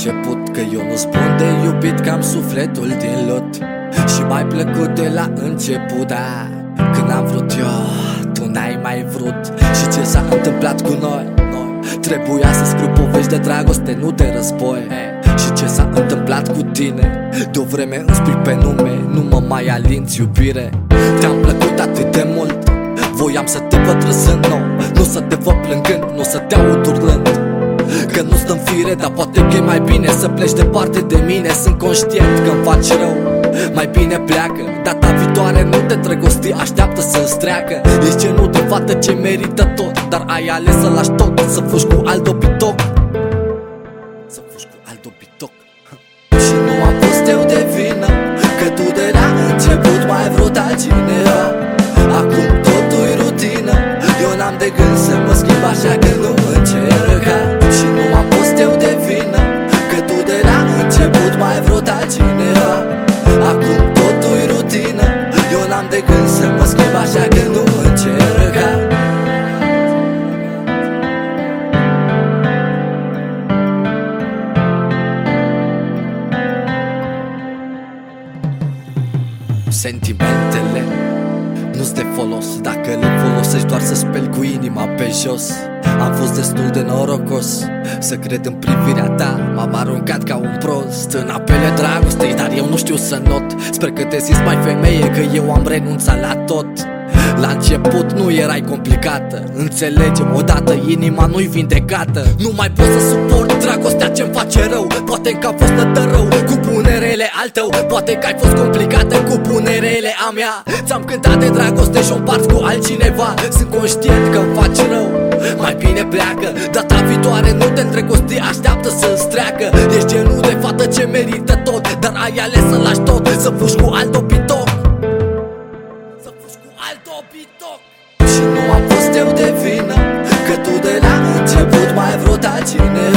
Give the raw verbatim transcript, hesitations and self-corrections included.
început că eu nu spun de iubit, că am sufletul din lot. Și mai plăcut de la început, da. Când am vrut eu, tu n-ai mai vrut. Și ce s-a întâmplat cu noi? Trebuia să scriu povești de dragoste, nu de război. Și ce s-a întâmplat cu tine? De o vreme îmi spui pe nume, nu mă mai alinți, iubire. Te-am plăcut atât de mult, voiam să te văd râzând nou, nu să te văd plângând, nu să te aud urlând. Că nu stă în fire, dar poate că e mai bine să pleci departe de mine. Sunt conștient că-mi faci rău, mai bine pleacă. Data viitoare nu te drăgosti, așteaptă să-ți treacă. Ești genul de fată ce merită tot, dar ai ales să lași tot, să fugi cu alt dobitoc. Să fugi cu alt dobitoc. Și nu am fost eu de vină, că tu de la început mai vrut altcineva. Acum totul-i rutină, eu n-am de gând să mă schimb, așa că nu încerca. Și nu am fost eu de vină, că tu de la început mai vrut altcineva. Acum totul-i rutină, eu n-am de gând să mă schimb, așa că nu încerca. Sentimentele nu-s de folos dacă le folosești doar să speli cu inima pe jos. Am fost destul de norocos să cred în privirea ta, m-am aruncat ca un prost în apele dragostei, dar eu nu știu să not. Sper că te simți mai femeie, că eu am renunțat la tot. La început nu erai complicată, înțelegem odată, inima nu-i vindecată. Nu mai pot să suport dragostea ce-mi face rău. Poate că am fost rău cu punerele al tău, poate că ai fost complicată cu punerele a mea. Ți-am cântat de dragoste și-o împarți cu altcineva. Sunt conștient că-mi faci rău, mai bine pleacă. Data viitoare nu te îndrăgosti, așteaptă să-ți treacă. Ești genul de fată ce merită tot, dar ai ales să lași tot, să fugi cu alt dobitoc. Și nu am fost eu de vină, că tu de la început mai vrut altcineva.